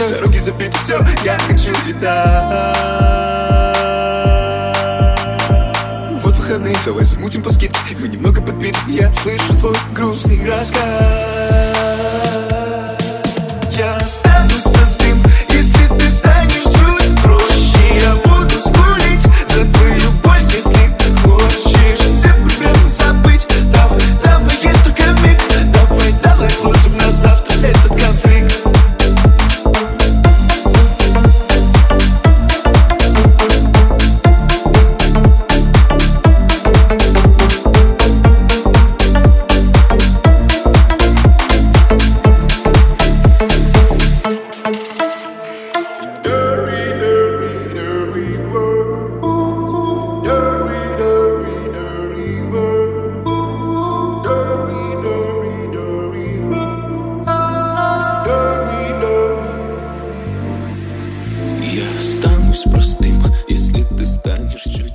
дороги забиты, все, я хочу летать. Вот выходные, давай замутим по скидке. Мы немного подбиты, я слышу твой грустный рассказ. Я останусь простым, если ты станешь чуть проще. Я буду скулить за твою боль, если ты хочешь все проблемы забыть. Давай, есть только миг. Давай, отложим на завтра этот конфликт. Я останусь простым, если ты станешь чуть